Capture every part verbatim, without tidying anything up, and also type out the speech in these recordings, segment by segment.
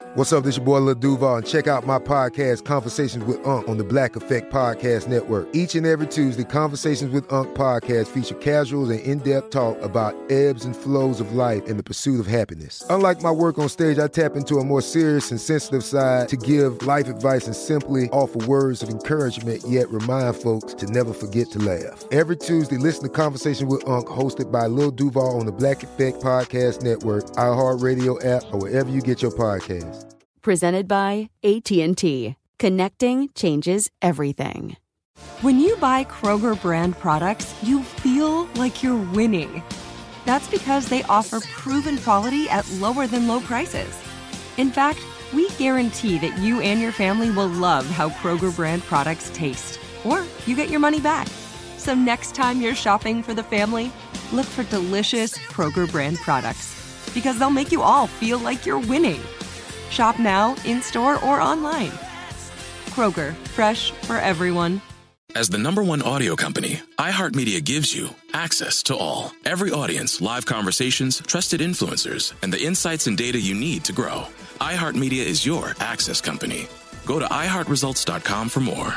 What's up, this your boy Lil Duval, and check out my podcast, Conversations with Unc, on the Black Effect Podcast Network. Each and every Tuesday, Conversations with Unc podcast feature casuals and in-depth talk about ebbs and flows of life and the pursuit of happiness. Unlike my work on stage, I tap into a more serious and sensitive side to give life advice and simply offer words of encouragement, yet remind folks to never forget to laugh. Every Tuesday, listen to Conversations with Unc, hosted by Lil Duval on the Black Effect Podcast Network, iHeartRadio app, or wherever you get your podcasts. Presented by A T and T. Connecting changes everything. When you buy Kroger brand products, you feel like you're winning. That's because they offer proven quality at lower than low prices. In fact, we guarantee that you and your family will love how Kroger brand products taste, or you get your money back. So next time you're shopping for the family, look for delicious Kroger brand products, because they'll make you all feel like you're winning. Shop now, in-store, or online. Kroger, fresh for everyone. As the number one audio company, iHeartMedia gives you access to all. Every audience, live conversations, trusted influencers, and the insights and data you need to grow. iHeartMedia is your access company. Go to i heart results dot com for more.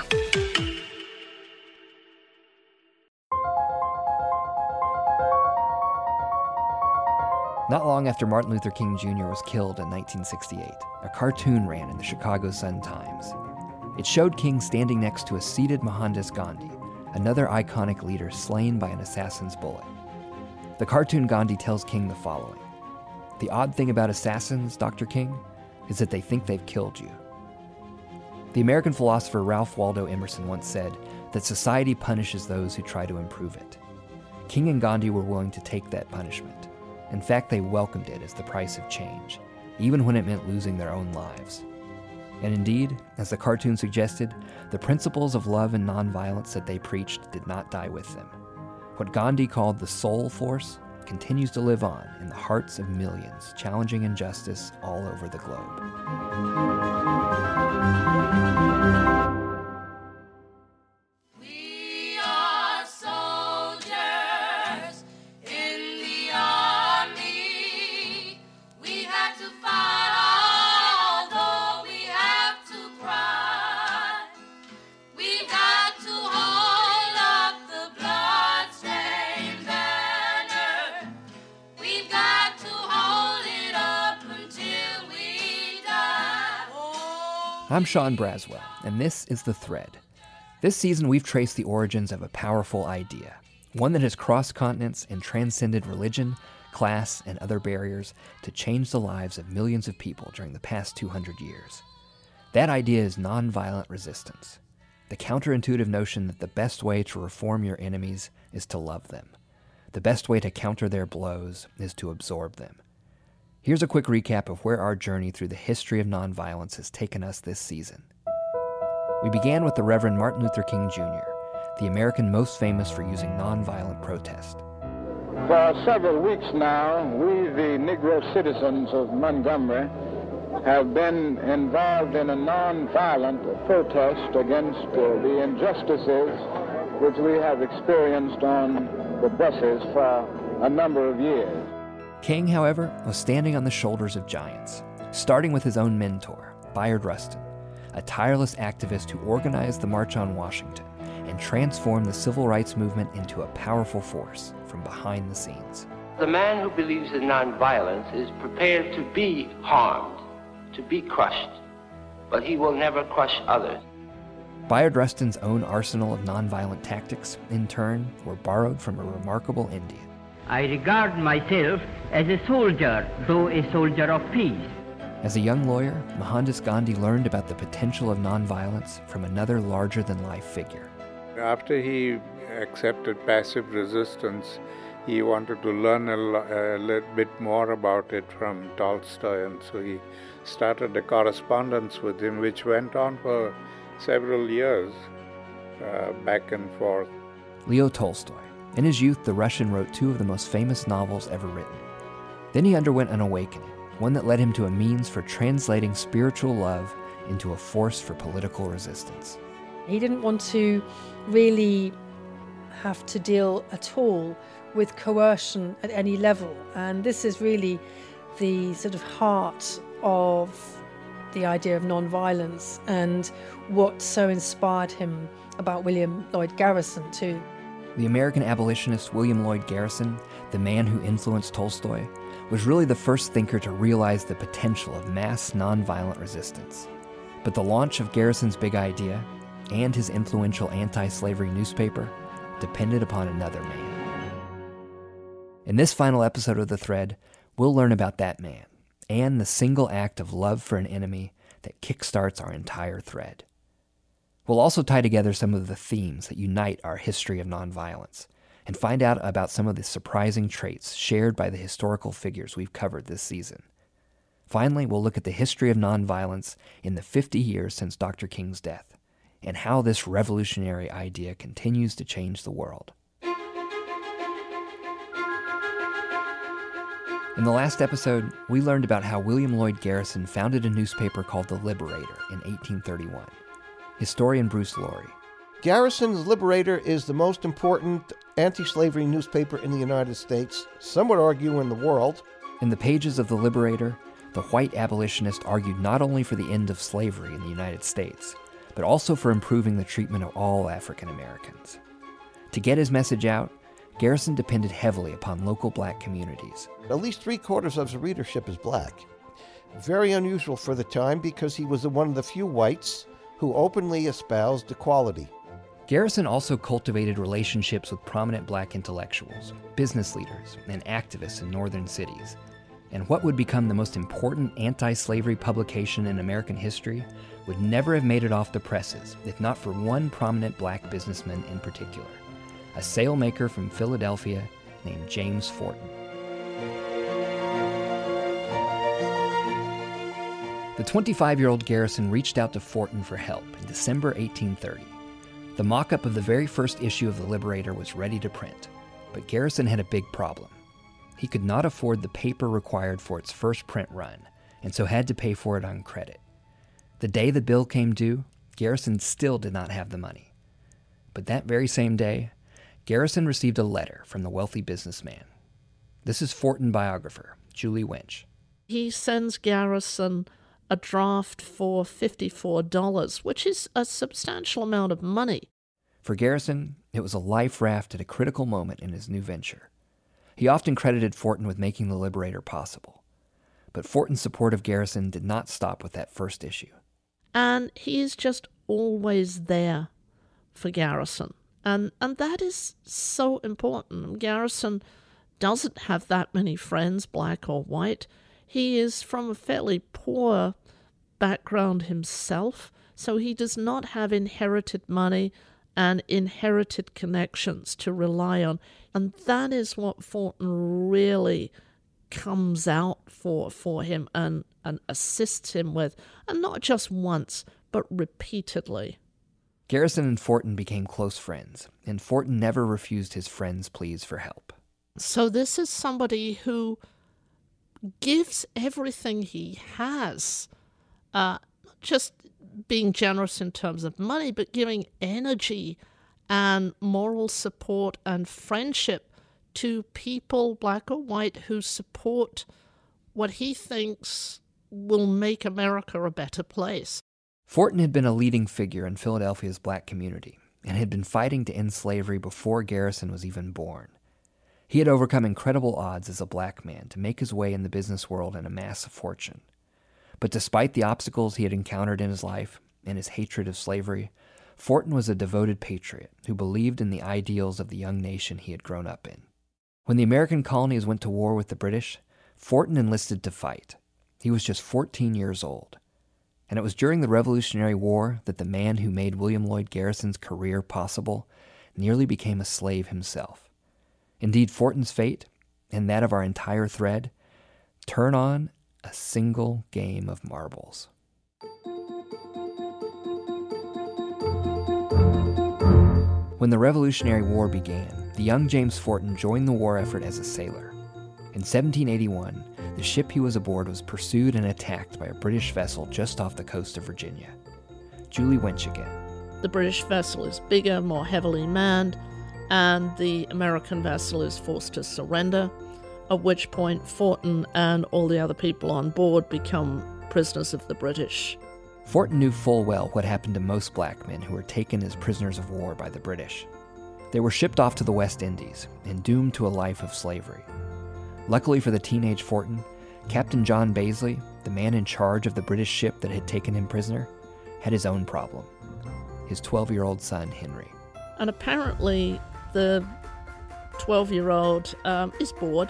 Not long after Martin Luther King Junior was killed in nineteen sixty-eight, a cartoon ran in the Chicago Sun-Times. It showed King standing next to a seated Mohandas Gandhi, another iconic leader slain by an assassin's bullet. The cartoon Gandhi tells King the following: "The odd thing about assassins, Doctor King, is that they think they've killed you." The American philosopher Ralph Waldo Emerson once said that society punishes those who try to improve it. King and Gandhi were willing to take that punishment. In fact, they welcomed it as the price of change, even when it meant losing their own lives. And indeed, as the cartoon suggested, the principles of love and nonviolence that they preached did not die with them. What Gandhi called the soul force continues to live on in the hearts of millions, challenging injustice all over the globe. I'm Sean Braswell, and this is The Thread. This season, we've traced the origins of a powerful idea, one that has crossed continents and transcended religion, class, and other barriers to change the lives of millions of people during the past two hundred years. That idea is nonviolent resistance, the counterintuitive notion that the best way to reform your enemies is to love them. The best way to counter their blows is to absorb them. Here's a quick recap of where our journey through the history of nonviolence has taken us this season. We began with the Reverend Martin Luther King Junior, the American most famous for using nonviolent protest. For several weeks now, we, the Negro citizens of Montgomery, have been involved in a nonviolent protest against uh, the injustices which we have experienced on the buses for a number of years. King, however, was standing on the shoulders of giants, starting with his own mentor, Bayard Rustin, a tireless activist who organized the March on Washington and transformed the civil rights movement into a powerful force from behind the scenes. The man who believes in nonviolence is prepared to be harmed, to be crushed, but he will never crush others. Bayard Rustin's own arsenal of nonviolent tactics, in turn, were borrowed from a remarkable Indian. I regard myself as a soldier, though a soldier of peace. As a young lawyer, Mohandas Gandhi learned about the potential of nonviolence from another larger-than-life figure. After he accepted passive resistance, he wanted to learn a, lo- a little bit more about it from Tolstoy, and so he started a correspondence with him, which went on for several years, uh, back and forth. Leo Tolstoy. In his youth, the Russian wrote two of the most famous novels ever written. Then he underwent an awakening, one that led him to a means for translating spiritual love into a force for political resistance. He didn't want to really have to deal at all with coercion at any level, and this is really the sort of heart of the idea of non-violence and what so inspired him about William Lloyd Garrison too. The American abolitionist William Lloyd Garrison, the man who influenced Tolstoy, was really the first thinker to realize the potential of mass nonviolent resistance. But the launch of Garrison's big idea and his influential anti-slavery newspaper depended upon another man. In this final episode of The Thread, we'll learn about that man and the single act of love for an enemy that kickstarts our entire thread. We'll also tie together some of the themes that unite our history of nonviolence and find out about some of the surprising traits shared by the historical figures we've covered this season. Finally, we'll look at the history of nonviolence in the fifty years since Doctor King's death and how this revolutionary idea continues to change the world. In the last episode, we learned about how William Lloyd Garrison founded a newspaper called The Liberator in eighteen thirty-one. Historian Bruce Laurie. Garrison's Liberator is the most important anti-slavery newspaper in the United States, some would argue in the world. In the pages of The Liberator, the white abolitionist argued not only for the end of slavery in the United States, but also for improving the treatment of all African Americans. To get his message out, Garrison depended heavily upon local black communities. At least three quarters of his readership is black. Very unusual for the time because he was one of the few whites who openly espoused equality. Garrison also cultivated relationships with prominent black intellectuals, business leaders, and activists in northern cities. And what would become the most important anti-slavery publication in American history would never have made it off the presses if not for one prominent black businessman in particular, a sailmaker from Philadelphia named James Forten. The twenty-five-year-old Garrison reached out to Forten for help in December eighteen thirty. The mock-up of the very first issue of The Liberator was ready to print, but Garrison had a big problem. He could not afford the paper required for its first print run, and so had to pay for it on credit. The day the bill came due, Garrison still did not have the money. But that very same day, Garrison received a letter from the wealthy businessman. This is Forten biographer, Julie Winch. He sends Garrison a draft for fifty-four dollars, which is a substantial amount of money. For Garrison, it was a life raft at a critical moment in his new venture. He often credited Forten with making The Liberator possible. But Forten's support of Garrison did not stop with that first issue. And he is just always there for Garrison. And, and that is so important. Garrison doesn't have that many friends, black or white. He is from a fairly poor background himself, so he does not have inherited money and inherited connections to rely on. And that is what Forten really comes out for for him and, and assists him with, and not just once, but repeatedly. Garrison and Forten became close friends, and Forten never refused his friends' pleas for help. So this is somebody who gives everything he has, uh, not just being generous in terms of money, but giving energy and moral support and friendship to people, black or white, who support what he thinks will make America a better place. Forten had been a leading figure in Philadelphia's black community and had been fighting to end slavery before Garrison was even born. He had overcome incredible odds as a black man to make his way in the business world and amass a fortune. But despite the obstacles he had encountered in his life and his hatred of slavery, Forten was a devoted patriot who believed in the ideals of the young nation he had grown up in. When the American colonies went to war with the British, Forten enlisted to fight. He was just fourteen years old. And it was during the Revolutionary War that the man who made William Lloyd Garrison's career possible nearly became a slave himself. Indeed, Forten's fate, and that of our entire thread, turn on a single game of marbles. When the Revolutionary War began, the young James Forten joined the war effort as a sailor. In seventeen eighty-one, the ship he was aboard was pursued and attacked by a British vessel just off the coast of Virginia. Julie Winch again. The British vessel is bigger, more heavily manned, and the American vessel is forced to surrender, at which point Forten and all the other people on board become prisoners of the British. Fortin knew full well what happened to most black men who were taken as prisoners of war by the British. They were shipped off to the West Indies and doomed to a life of slavery. Luckily for the teenage Fortin, Captain John Bazley, the man in charge of the British ship that had taken him prisoner, had his own problem. His twelve-year-old son, Henry. And apparently the twelve-year-old um, is bored,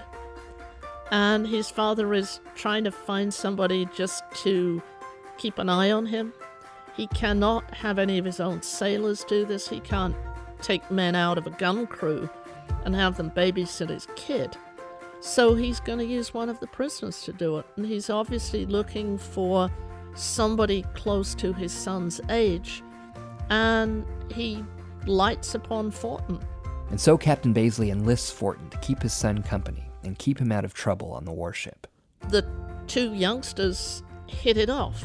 and his father is trying to find somebody just to keep an eye on him. He cannot have any of his own sailors do this. He can't take men out of a gun crew and have them babysit his kid. So he's going to use one of the prisoners to do it. And he's obviously looking for somebody close to his son's age. And he lights upon Fortin. And so Captain Bazley enlists Fortin to keep his son company and keep him out of trouble on the warship. The two youngsters hit it off.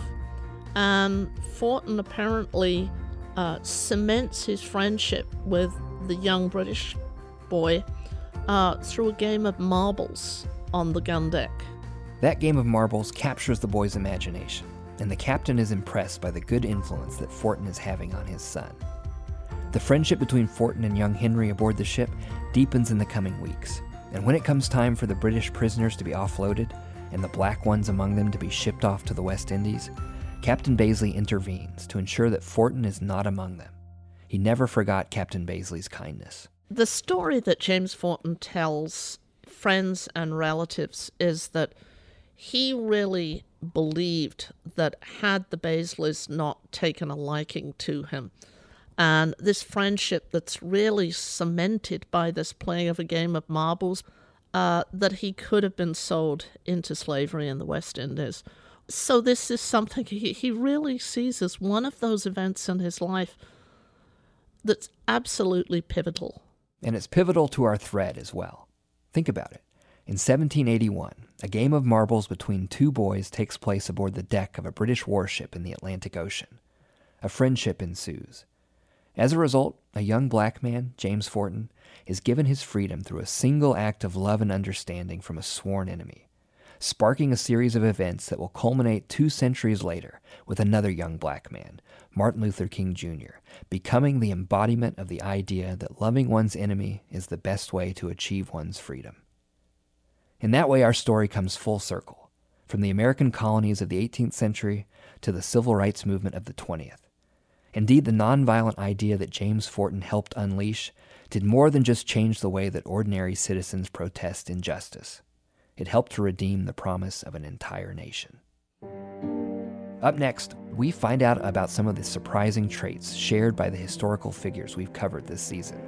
And Fortin apparently uh, cements his friendship with the young British boy uh, through a game of marbles on the gun deck. That game of marbles captures the boy's imagination, and the captain is impressed by the good influence that Fortin is having on his son. The friendship between Fortin and young Henry aboard the ship deepens in the coming weeks, and when it comes time for the British prisoners to be offloaded and the black ones among them to be shipped off to the West Indies, Captain Bazley intervenes to ensure that Fortin is not among them. He never forgot Captain Bazley's kindness. The story that James Fortin tells friends and relatives is that he really believed that had the Bazleys not taken a liking to him, and this friendship that's really cemented by this playing of a game of marbles, uh, that he could have been sold into slavery in the West Indies. So this is something he, he really sees as one of those events in his life that's absolutely pivotal. And it's pivotal to our thread as well. Think about it. In seventeen eighty-one, a game of marbles between two boys takes place aboard the deck of a British warship in the Atlantic Ocean. A friendship ensues. As a result, a young black man, James Fortin, is given his freedom through a single act of love and understanding from a sworn enemy, sparking a series of events that will culminate two centuries later with another young black man, Martin Luther King Junior, becoming the embodiment of the idea that loving one's enemy is the best way to achieve one's freedom. In that way, our story comes full circle, from the American colonies of the eighteenth century to the civil rights movement of the twentieth. Indeed, the nonviolent idea that James Fortin helped unleash did more than just change the way that ordinary citizens protest injustice. It helped to redeem the promise of an entire nation. Up next, we find out about some of the surprising traits shared by the historical figures we've covered this season.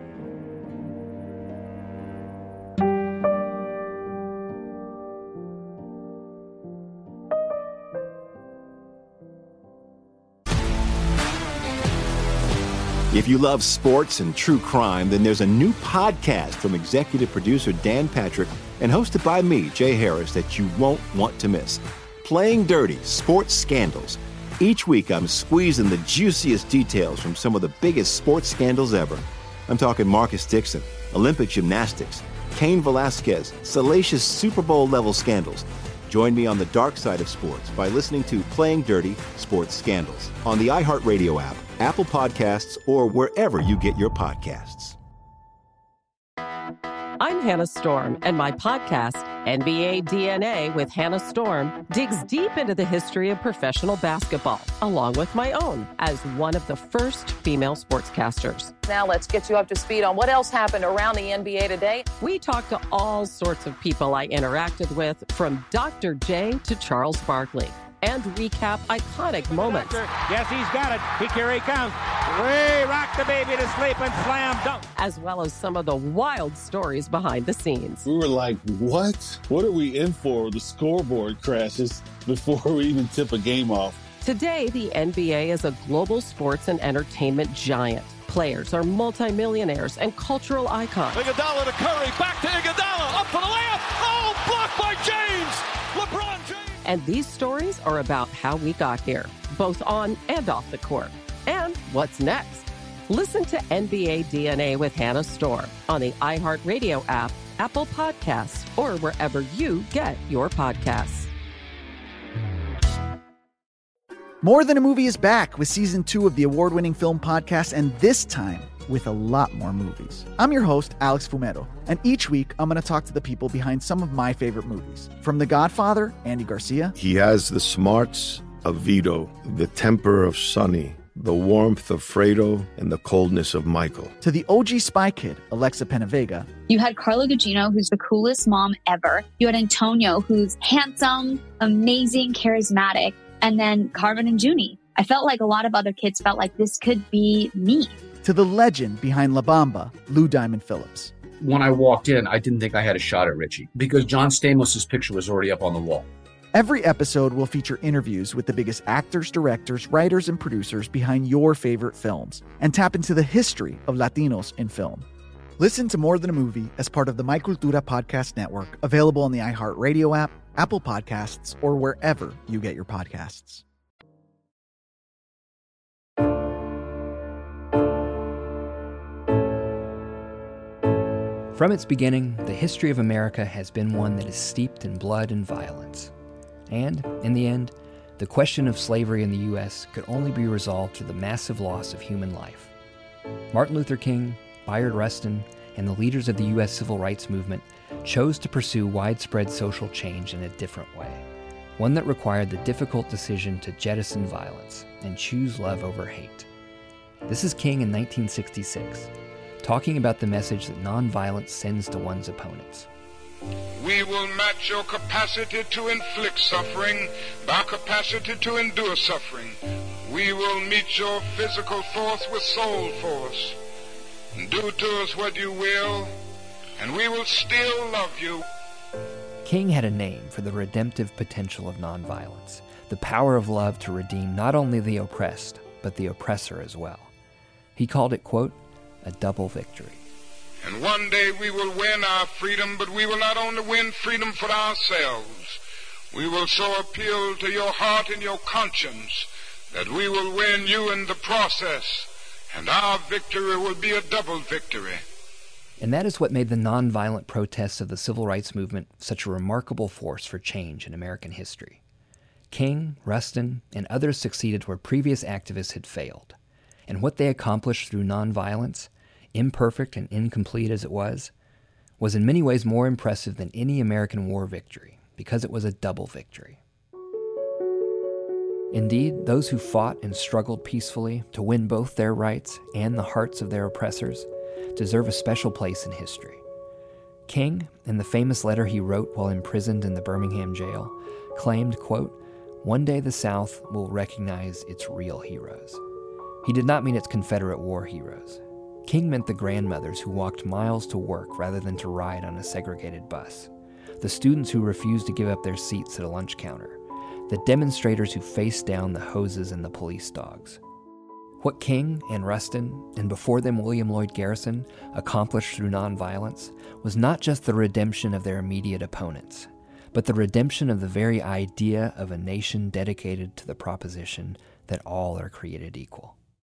If you love sports and true crime, then there's a new podcast from executive producer Dan Patrick and hosted by me, Jay Harris, that you won't want to miss. Playing Dirty: Sports Scandals. Each week, I'm squeezing the juiciest details from some of the biggest sports scandals ever. I'm talking Marcus Dixon, Olympic gymnastics, Cain Velasquez, salacious Super Bowl-level scandals. Join me on the dark side of sports by listening to Playing Dirty: Sports Scandals on the iHeartRadio app, Apple Podcasts, or wherever you get your podcasts. I'm Hannah Storm, and my podcast, N B A D N A with Hannah Storm, digs deep into the history of professional basketball, along with my own, as one of the first female sportscasters. Now let's get you up to speed on what else happened around the N B A today. We talked to all sorts of people I interacted with, from Doctor J to Charles Barkley, and recap iconic moments. Yes, he's got it. He, here he comes. Way rock the baby to sleep and slam dunk. As well as some of the wild stories behind the scenes. We were like, what? What are we in for? The scoreboard crashes before we even tip a game off. Today, the N B A is a global sports and entertainment giant. Players are multimillionaires and cultural icons. Iguodala to Curry, back to Iguodala, up for the layup. Oh, blocked by James. LeBron James. And these stories are about how we got here, both on and off the court. And what's next? Listen to N B A D N A with Hannah Storm on the iHeartRadio app, Apple Podcasts, or wherever you get your podcasts. More Than a Movie is back with season two of the award-winning film podcast, and this time with a lot more movies. I'm your host, Alex Fumero, and each week I'm going to talk to the people behind some of my favorite movies. From The Godfather, Andy Garcia. He has the smarts of Vito, the temper of Sonny, the warmth of Fredo, and the coldness of Michael. To the O G Spy Kid, Alexa Penavega. You had Carla Gugino, who's the coolest mom ever. You had Antonio, who's handsome, amazing, charismatic. And then Carmen and Junie. I felt like a lot of other kids felt like this could be me. To the legend behind La Bamba, Lou Diamond Phillips. When I walked in, I didn't think I had a shot at Richie because John Stamos' picture was already up on the wall. Every episode will feature interviews with the biggest actors, directors, writers, and producers behind your favorite films and tap into the history of Latinos in film. Listen to More Than a Movie as part of the My Cultura Podcast Network, available on the iHeartRadio app, Apple Podcasts, or wherever you get your podcasts. From its beginning, the history of America has been one that is steeped in blood and violence. And, in the end, the question of slavery in the U S could only be resolved through the massive loss of human life. Martin Luther King, Bayard Rustin, and the leaders of the U S civil rights movement chose to pursue widespread social change in a different way, one that required the difficult decision to jettison violence and choose love over hate. This is King in nineteen sixty-six, talking about the message that nonviolence sends to one's opponents. We will match your capacity to inflict suffering by our capacity to endure suffering. We will meet your physical force with soul force. Do to us what you will, and we will still love you. King had a name for the redemptive potential of nonviolence, the power of love to redeem not only the oppressed, but the oppressor as well. He called it, quote, a double victory. And one day we will win our freedom, but we will not only win freedom for ourselves. We will so appeal to your heart and your conscience that we will win you in the process, and our victory will be a double victory. And that is what made the nonviolent protests of the civil rights movement such a remarkable force for change in American history. King, Rustin, and others succeeded where previous activists had failed. And what they accomplished through nonviolence, imperfect and incomplete as it was, was in many ways more impressive than any American war victory, because it was a double victory. Indeed, those who fought and struggled peacefully to win both their rights and the hearts of their oppressors deserve a special place in history. King, in the famous letter he wrote while imprisoned in the Birmingham jail, claimed, quote, one day the South will recognize its real heroes. He did not mean its Confederate war heroes. King meant the grandmothers who walked miles to work rather than to ride on a segregated bus, the students who refused to give up their seats at a lunch counter, the demonstrators who faced down the hoses and the police dogs. What King and Rustin, and before them William Lloyd Garrison, accomplished through nonviolence was not just the redemption of their immediate opponents, but the redemption of the very idea of a nation dedicated to the proposition that all are created equal.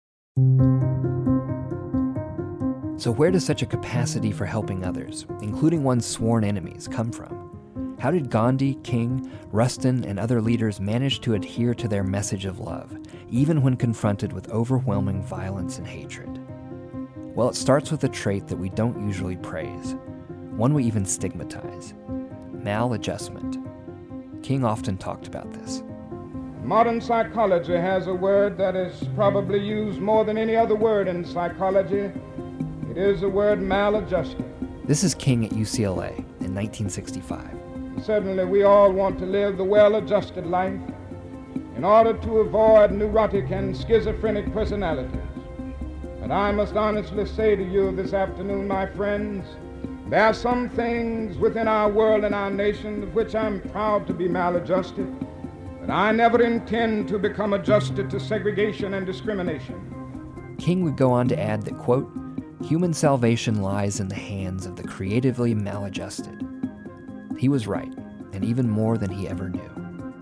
So where does such a capacity for helping others, including one's sworn enemies, come from? How did Gandhi, King, Rustin, and other leaders manage to adhere to their message of love, even when confronted with overwhelming violence and hatred? Well, it starts with a trait that we don't usually praise, one we even stigmatize: maladjustment. King often talked about this. Modern psychology has a word that is probably used more than any other word in psychology. It is the word maladjusted. This is King at U C L A in nineteen sixty-five. Certainly we all want to live the well-adjusted life in order to avoid neurotic and schizophrenic personalities. But I must honestly say to you this afternoon, my friends, there are some things within our world and our nation of which I'm proud to be maladjusted, but I never intend to become adjusted to segregation and discrimination. King would go on to add that, quote, human salvation lies in the hands of the creatively maladjusted. He was right, and even more than he ever knew.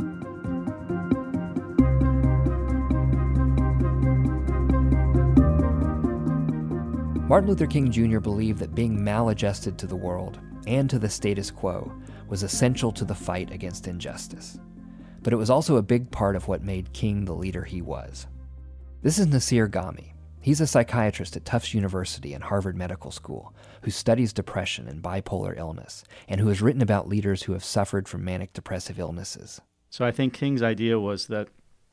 Martin Luther King Junior believed that being maladjusted to the world and to the status quo was essential to the fight against injustice. but it was also a big part of what made King the leader he was. This is Nassir Ghaemi. He's a psychiatrist at Tufts University and Harvard Medical School who studies depression and bipolar illness, and who has written about leaders who have suffered from manic depressive illnesses. So I think King's idea was that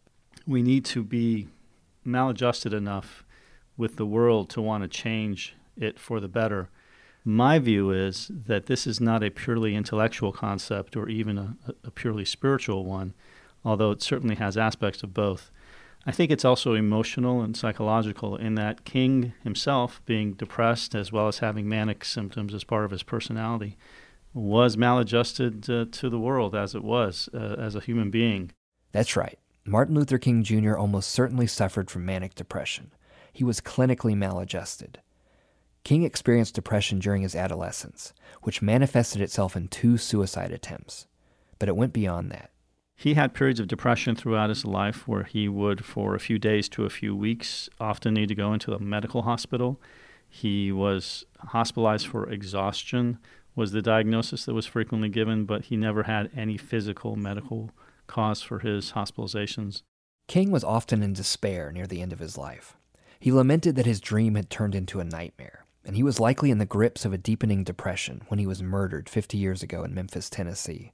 we need to be maladjusted enough with the world to want to change it for the better. My view is that this is not a purely intellectual concept or even a, a purely spiritual one, although it certainly has aspects of both. I think it's also emotional and psychological in that King himself, being depressed as well as having manic symptoms as part of his personality, was maladjusted uh, to the world as it was, uh, as a human being. That's right. Martin Luther King Junior almost certainly suffered from manic depression. He was clinically maladjusted. King experienced depression during his adolescence, which manifested itself in two suicide attempts. But it went beyond that. He had periods of depression throughout his life where he would, for a few days to a few weeks, often need to go into a medical hospital. He was hospitalized for exhaustion, was the diagnosis that was frequently given, but he never had any physical medical cause for his hospitalizations. King was often in despair near the end of his life. He lamented that his dream had turned into a nightmare, and he was likely in the grips of a deepening depression when he was murdered fifty years ago in Memphis, Tennessee.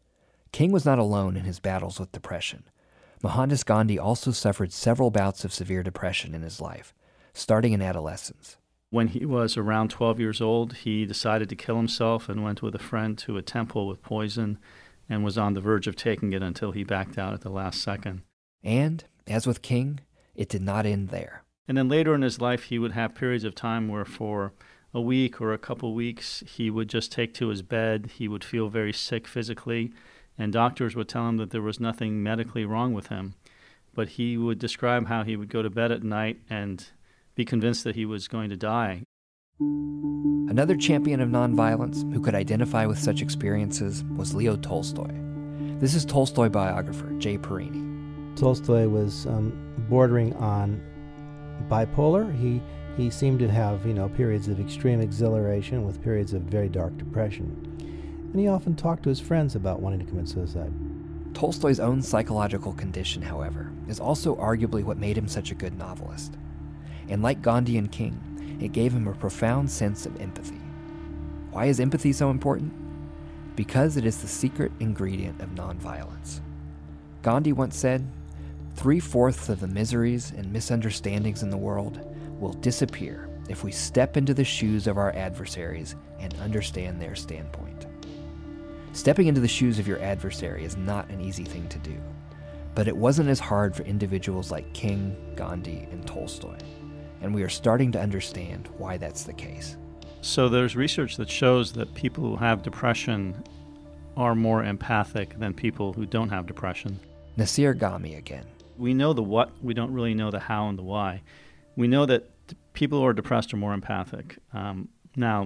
King was not alone in his battles with depression. Mohandas Gandhi also suffered several bouts of severe depression in his life, starting in adolescence. When he was around twelve years old, he decided to kill himself and went with a friend to a temple with poison and was on the verge of taking it until he backed out at the last second. And, as with King, it did not end there. And then later in his life, he would have periods of time where for a week or a couple weeks, he would just take to his bed. He would feel very sick physically, and doctors would tell him that there was nothing medically wrong with him. But he would describe how he would go to bed at night and be convinced that he was going to die. Another champion of nonviolence who could identify with such experiences was Leo Tolstoy. This is Tolstoy biographer Jay Perini. Tolstoy was um, bordering on bipolar. He he seemed to have, you know, periods of extreme exhilaration with periods of very dark depression. And he often talked to his friends about wanting to commit suicide. Tolstoy's own psychological condition, however, is also arguably what made him such a good novelist. And like Gandhi and King, it gave him a profound sense of empathy. Why is empathy so important? Because it is the secret ingredient of nonviolence. Gandhi once said, "Three-fourths of the miseries and misunderstandings in the world will disappear if we step into the shoes of our adversaries and understand their standpoint." Stepping into the shoes of your adversary is not an easy thing to do, but it wasn't as hard for individuals like King, Gandhi, and Tolstoy, and we are starting to understand why that's the case. So there's research that shows that people who have depression are more empathic than people who don't have depression. Nassir Ghaemi again. We know the what, we don't really know the how and the why. We know that people who are depressed are more empathic. Um, now,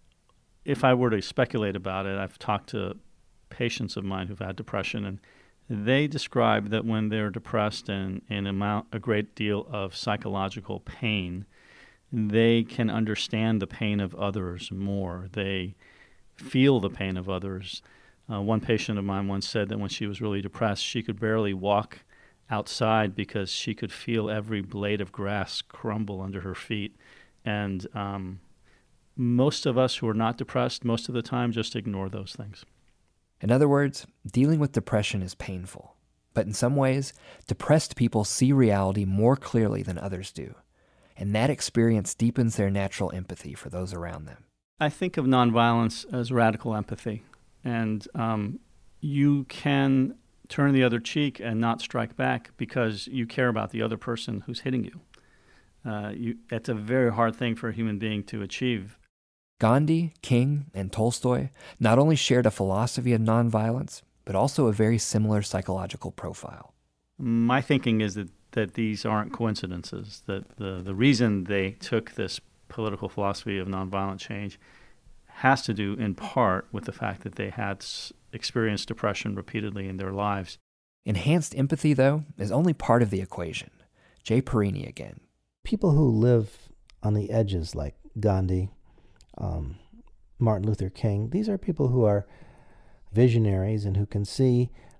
if I were to speculate about it, I've talked to patients of mine who've had depression, and they describe that when they're depressed and in amount a great deal of psychological pain, they can understand the pain of others more. They feel the pain of others. Uh, one patient of mine once said that when she was really depressed, she could barely walk outside because she could feel every blade of grass crumble under her feet. And um, most of us who are not depressed, most of the time, just ignore those things. In other words, dealing with depression is painful. But in some ways, depressed people see reality more clearly than others do. And that experience deepens their natural empathy for those around them. I think of nonviolence as radical empathy. And um, you can turn the other cheek and not strike back because you care about the other person who's hitting you. Uh, you it's a very hard thing for a human being to achieve. Gandhi, King, and Tolstoy not only shared a philosophy of nonviolence, but also a very similar psychological profile. My thinking is that, that these aren't coincidences, that the, the reason they took this political philosophy of nonviolent change has to do in part with the fact that they had experienced depression repeatedly in their lives. Enhanced empathy, though, is only part of the equation. Jay Perini again. People who live on the edges like Gandhi, um, Martin Luther King, these are people who are visionaries and who can see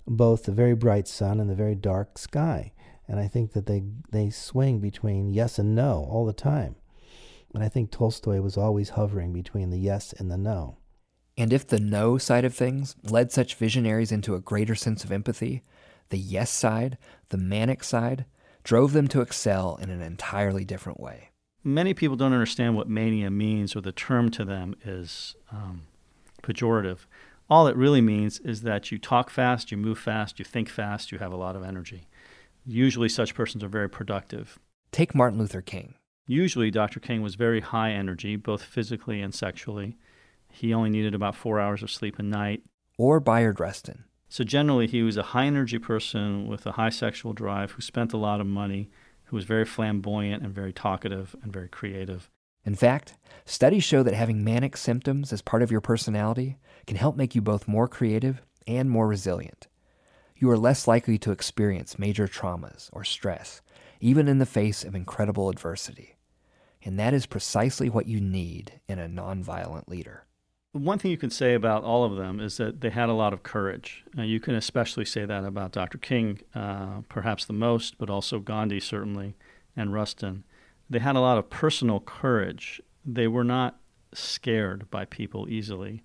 both the very bright sun and the very dark sky. And I think that they, they swing between yes and no all the time. And I think Tolstoy was always hovering between the yes and the no. And if the no side of things led such visionaries into a greater sense of empathy, the yes side, the manic side, drove them to excel in an entirely different way. Many people don't understand what mania means, or the term to them is um, pejorative. All it really means is that you talk fast, you move fast, you think fast, you have a lot of energy. Usually such persons are very productive. Take Martin Luther King. Usually Doctor King was very high energy, both physically and sexually. He only needed about four hours of sleep a night. Or Bayard Rustin. So generally he was a high-energy person with a high sexual drive who spent a lot of money, who was very flamboyant and very talkative and very creative. In fact, studies show that having manic symptoms as part of your personality can help make you both more creative and more resilient. You are less likely to experience major traumas or stress, even in the face of incredible adversity. And that is precisely what you need in a nonviolent leader. One thing you can say about all of them is that they had a lot of courage. Uh, you can especially say that about Doctor King, uh, perhaps the most, but also Gandhi certainly, and Rustin. They had a lot of personal courage. They were not scared by people easily.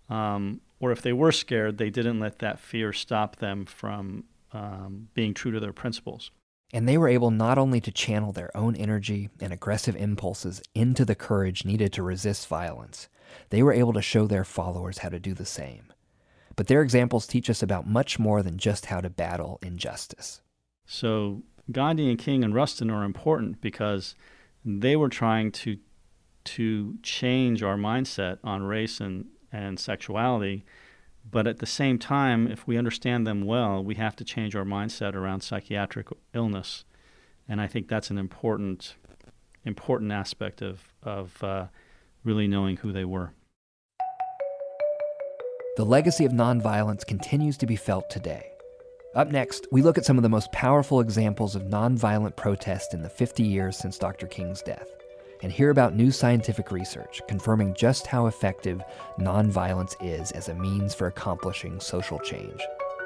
Um, or if they were scared, they didn't let that fear stop them from um, being true to their principles. And they were able not only to channel their own energy and aggressive impulses into the courage needed to resist violence, they were able to show their followers how to do the same. But their examples teach us about much more than just how to battle injustice. So Gandhi and King and Rustin are important because they were trying to to change our mindset on race and, and sexuality. But at the same time, if we understand them well, we have to change our mindset around psychiatric illness. And I think that's an important important aspect of, of uh, really knowing who they were. The legacy of nonviolence continues to be felt today. Up next, we look at some of the most powerful examples of nonviolent protest in the fifty years since Doctor King's death, and hear about new scientific research confirming just how effective nonviolence is as a means for accomplishing social change.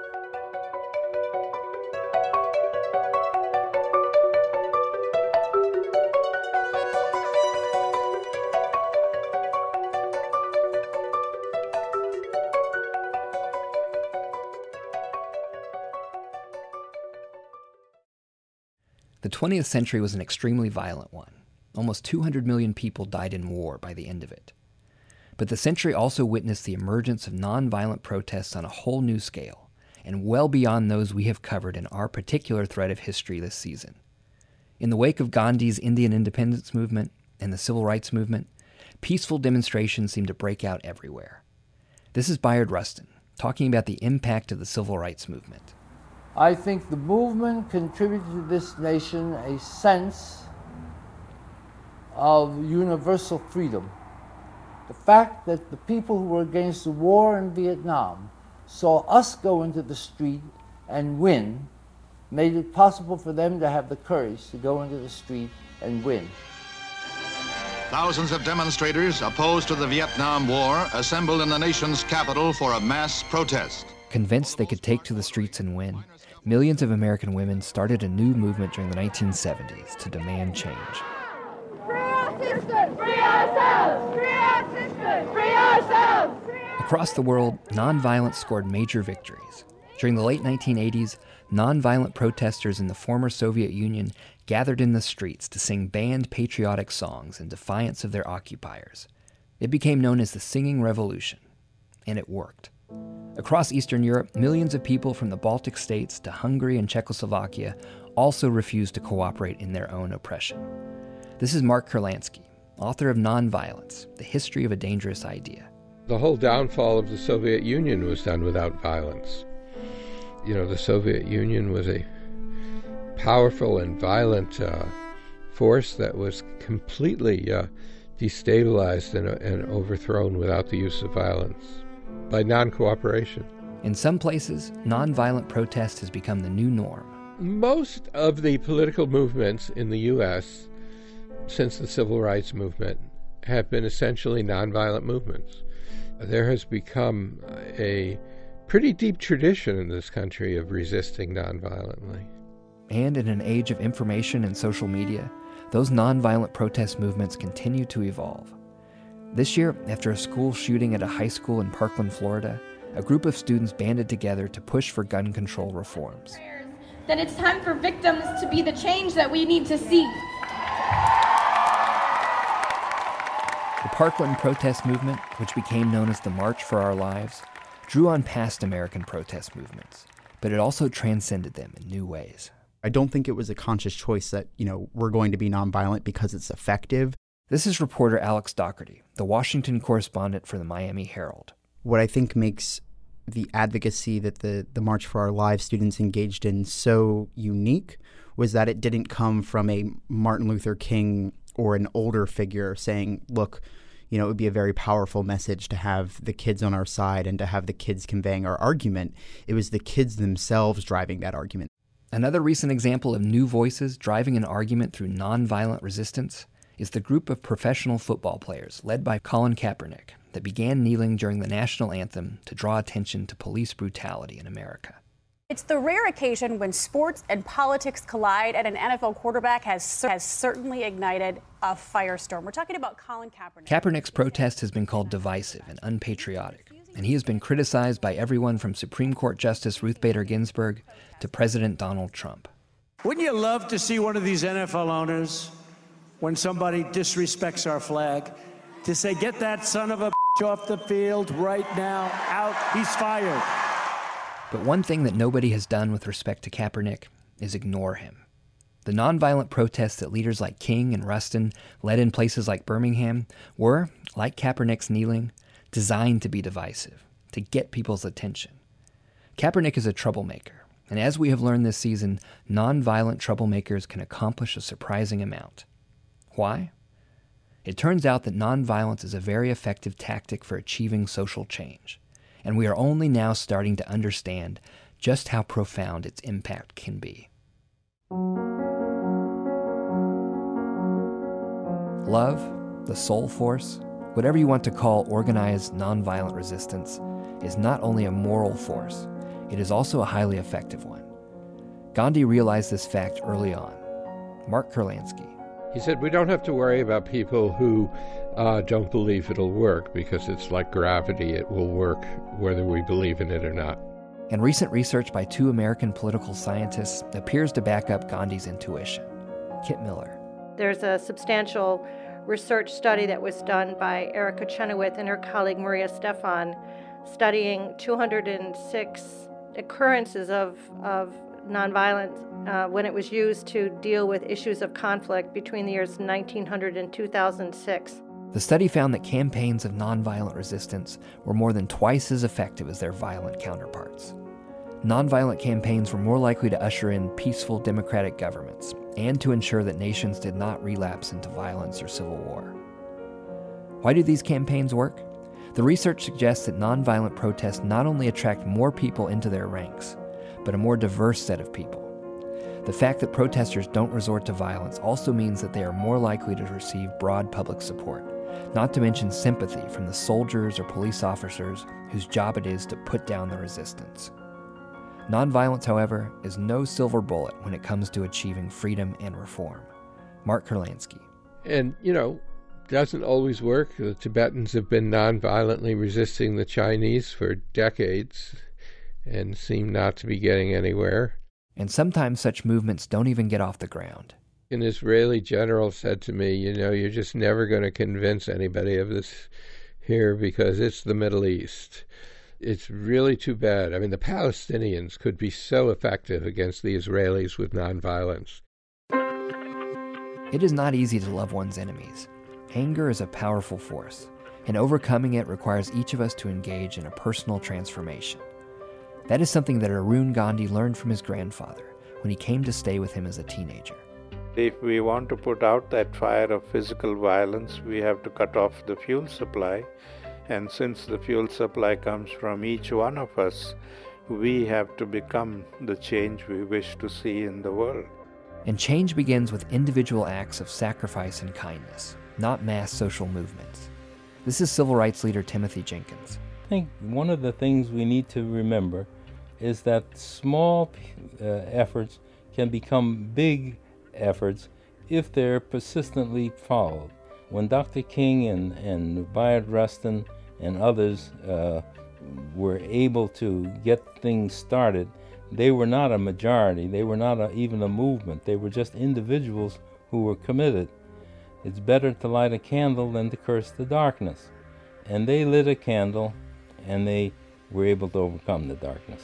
The twentieth century was an extremely violent one. Almost two hundred million people died in war by the end of it. But the century also witnessed the emergence of nonviolent protests on a whole new scale, and well beyond those we have covered in our particular thread of history this season. In the wake of Gandhi's Indian independence movement and the civil rights movement, peaceful demonstrations seemed to break out everywhere. This is Bayard Rustin, talking about the impact of the civil rights movement. I think the movement contributed to this nation a sense of universal freedom. The fact that the people who were against the war in Vietnam saw us go into the street and win made it possible for them to have the courage to go into the street and win. Thousands of demonstrators opposed to the Vietnam War assembled in the nation's capital for a mass protest. Convinced they could take to the streets and win, millions of American women started a new movement during the nineteen seventies to demand change. Free our sisters! Free ourselves! Free our sisters! Free ourselves! Across the world, nonviolence scored major victories. During the late nineteen eighties, nonviolent protesters in the former Soviet Union gathered in the streets to sing banned patriotic songs in defiance of their occupiers. It became known as the Singing Revolution, and it worked. Across Eastern Europe, millions of people from the Baltic states to Hungary and Czechoslovakia also refused to cooperate in their own oppression. This is Mark Kurlansky, author of Nonviolence, The History of a Dangerous Idea. The whole downfall of the Soviet Union was done without violence. You know, the Soviet Union was a powerful and violent uh, force that was completely uh, destabilized and, uh, and overthrown without the use of violence, by non-cooperation. In some places, nonviolent protest has become the new norm. Most of the political movements in the U S since the Civil Rights Movement have been essentially nonviolent movements. There has become a pretty deep tradition in this country of resisting nonviolently. And in an age of information and social media, those nonviolent protest movements continue to evolve. This year, after a school shooting at a high school in Parkland, Florida, a group of students banded together to push for gun control reforms. Then it's time for victims to be the change that we need to see. The Parkland protest movement, which became known as the March for Our Lives, drew on past American protest movements, but it also transcended them in new ways. I don't think it was a conscious choice that, you know, we're going to be nonviolent because it's effective. This is reporter Alex Doherty, the Washington correspondent for the Miami Herald. What I think makes the advocacy that the, the March for Our Lives students engaged in so unique was that it didn't come from a Martin Luther King or an older figure saying, look, you know, it would be a very powerful message to have the kids on our side and to have the kids conveying our argument. It was the kids themselves driving that argument. Another recent example of new voices driving an argument through nonviolent resistance is the group of professional football players led by Colin Kaepernick that began kneeling during the national anthem to draw attention to police brutality in America. It's the rare occasion when sports and politics collide, and an N F L quarterback has, has certainly ignited a firestorm. We're talking about Colin Kaepernick. Kaepernick's protest has been called divisive and unpatriotic, and he has been criticized by everyone from Supreme Court Justice Ruth Bader Ginsburg to President Donald Trump. Wouldn't you love to see one of these N F L owners, when somebody disrespects our flag, to say, get that son of a bitch off the field right now, out, he's fired. But one thing that nobody has done with respect to Kaepernick is ignore him. The nonviolent protests that leaders like King and Rustin led in places like Birmingham were, like Kaepernick's kneeling, designed to be divisive, to get people's attention. Kaepernick is a troublemaker, and as we have learned this season, nonviolent troublemakers can accomplish a surprising amount. Why? It turns out that nonviolence is a very effective tactic for achieving social change, and we are only now starting to understand just how profound its impact can be. Love, the soul force, whatever you want to call organized nonviolent resistance, is not only a moral force, it is also a highly effective one. Gandhi realized this fact early on. Mark Kurlansky. He said, we don't have to worry about people who uh, don't believe it'll work, because it's like gravity, it will work whether we believe in it or not. And recent research by two American political scientists appears to back up Gandhi's intuition. Kit Miller. There's a substantial research study that was done by Erica Chenoweth and her colleague Maria Stefan, studying two hundred six occurrences of, of nonviolence uh, when it was used to deal with issues of conflict between the years nineteen hundred and two thousand six. The study found that campaigns of nonviolent resistance were more than twice as effective as their violent counterparts. Nonviolent campaigns were more likely to usher in peaceful democratic governments and to ensure that nations did not relapse into violence or civil war. Why do these campaigns work? The research suggests that nonviolent protests not only attract more people into their ranks, but a more diverse set of people. The fact that protesters don't resort to violence also means that they are more likely to receive broad public support, not to mention sympathy from the soldiers or police officers whose job it is to put down the resistance. Nonviolence, however, is no silver bullet when it comes to achieving freedom and reform. Mark Kurlansky. And, you know, doesn't always work. The Tibetans have been nonviolently resisting the Chinese for decades and seem not to be getting anywhere. And sometimes such movements don't even get off the ground. An Israeli general said to me, you know, you're just never going to convince anybody of this here because it's the Middle East. It's really too bad. I mean, the Palestinians could be so effective against the Israelis with nonviolence. It is not easy to love one's enemies. Anger is a powerful force, and overcoming it requires each of us to engage in a personal transformation. That is something that Arun Gandhi learned from his grandfather when he came to stay with him as a teenager. If we want to put out that fire of physical violence, we have to cut off the fuel supply. And since the fuel supply comes from each one of us, we have to become the change we wish to see in the world. And change begins with individual acts of sacrifice and kindness, not mass social movements. This is civil rights leader Timothy Jenkins. think one of the things we need to remember is that small uh, efforts can become big efforts if they're persistently followed. When Doctor King and, and Bayard Rustin and others uh, were able to get things started, they were not a majority, they were not a, even a movement, they were just individuals who were committed. It's better to light a candle than to curse the darkness. And they lit a candle, and they were able to overcome the darkness.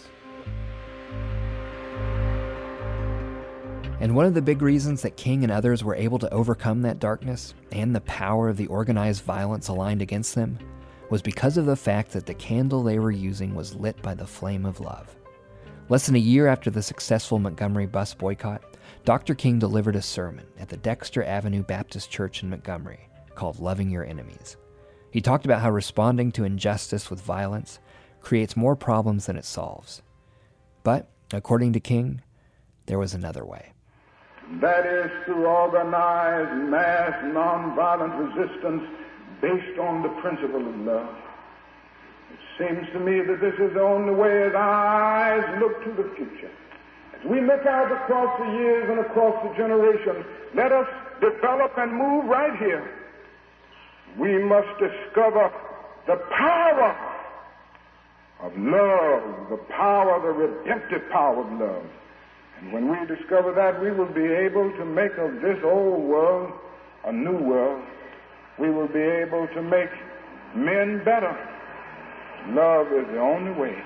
And one of the big reasons that King and others were able to overcome that darkness and the power of the organized violence aligned against them was because of the fact that the candle they were using was lit by the flame of love. Less than a year after the successful Montgomery bus boycott, Doctor King delivered a sermon at the Dexter Avenue Baptist Church in Montgomery called Loving Your Enemies. He talked about how responding to injustice with violence creates more problems than it solves. But, according to King, there was another way. That is through organized mass nonviolent resistance based on the principle of love. It seems to me that this is the only way as our eyes look to the future. As we look out across the years and across the generations, let us develop and move right here. We must discover the power of love, the power, the redemptive power of love. And when we discover that, we will be able to make of this old world a new world. We will be able to make men better. Love is the only way.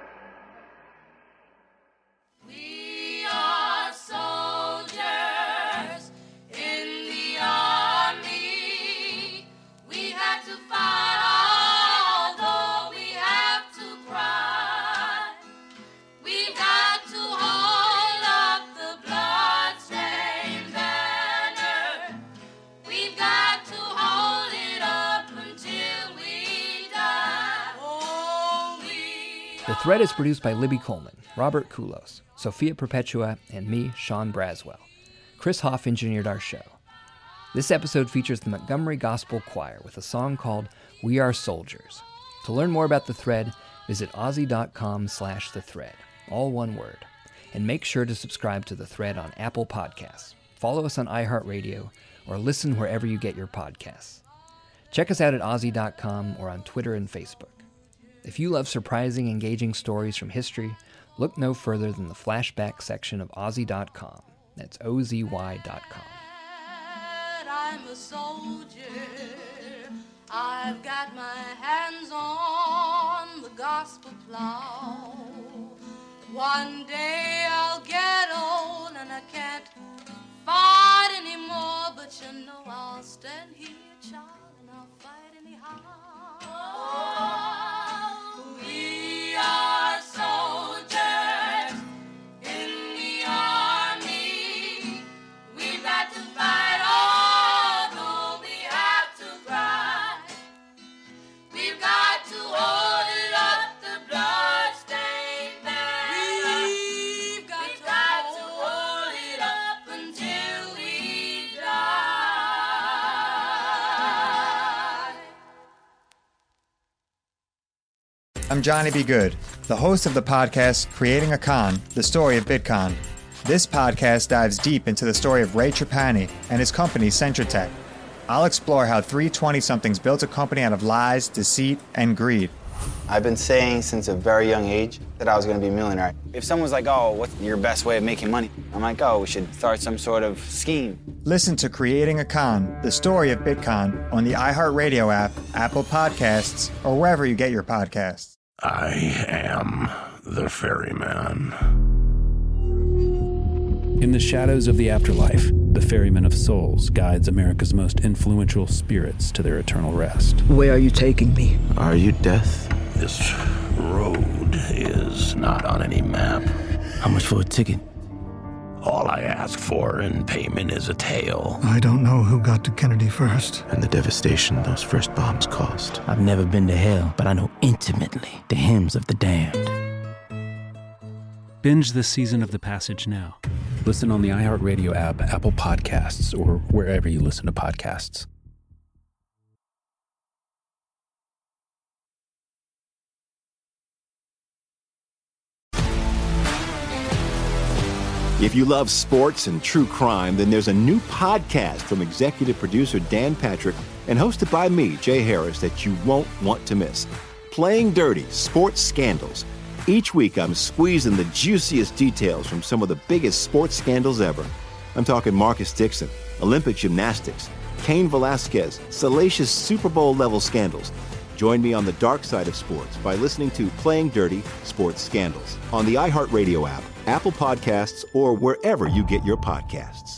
We are soldiers in the army. We have to fight although we have to cry. We got to hold up the blood-stained banner. We've got to hold it up until we die. Oh, we The Thread is produced by Libby Coleman, Robert Kulos, Sophia Perpetua, and me, Sean Braswell. Chris Hoff engineered our show. This episode features the Montgomery Gospel Choir with a song called We Are Soldiers. To learn more about The Thread, visit ozzy.com slash The Thread, all one word. And make sure to subscribe to The Thread on Apple Podcasts. Follow us on iHeartRadio, or listen wherever you get your podcasts. Check us out at ozzy dot com or on Twitter and Facebook. If you love surprising, engaging stories from history, look no further than the flashback section of ozzy dot com. That's O Z Y dot com. I'm a soldier. I've got my hands on the gospel plow. One day I'll get old and I can't fight anymore, but you know I'll stand here, child, and I'll fight anyhow. Oh, we are soldiers in the army. We've got to fight although we have to cry. We've got to hold it up, the blood-stained banner. We've got, We've to, got hold to hold it up until we die. I'm Johnny B. Good, the host of the podcast Creating a Con, the story of Bitcoin. This podcast dives deep into the story of Ray Trapani and his company Centratech. I'll explore how three twenty-somethings built a company out of lies, deceit, and greed. I've been saying since a very young age that I was going to be a millionaire. If someone's like, oh, what's your best way of making money? I'm like, oh, we should start some sort of scheme. Listen to Creating a Con, the story of Bitcoin on the iHeartRadio app, Apple Podcasts, or wherever you get your podcasts. I am the ferryman. In the shadows of the afterlife, the Ferryman of Souls guides America's most influential spirits to their eternal rest. Where are you taking me? Are you death? This road is not on any map. How much for a ticket? All I ask for in payment is a tale. I don't know who got to Kennedy first. And the devastation those first bombs caused. I've never been to hell, but I know intimately the hymns of the damned. Binge this season of The Passage now. Listen on the iHeartRadio app, Apple Podcasts, or wherever you listen to podcasts. If you love sports and true crime, then there's a new podcast from executive producer Dan Patrick and hosted by me, Jay Harris, that you won't want to miss. Playing Dirty: Sports Scandals. Each week, I'm squeezing the juiciest details from some of the biggest sports scandals ever. I'm talking Marcus Dixon, Olympic gymnastics, Cain Velasquez, salacious Super Bowl-level scandals. Join me on the dark side of sports by listening to Playing Dirty: Sports Scandals on the iHeartRadio app, Apple Podcasts, or wherever you get your podcasts.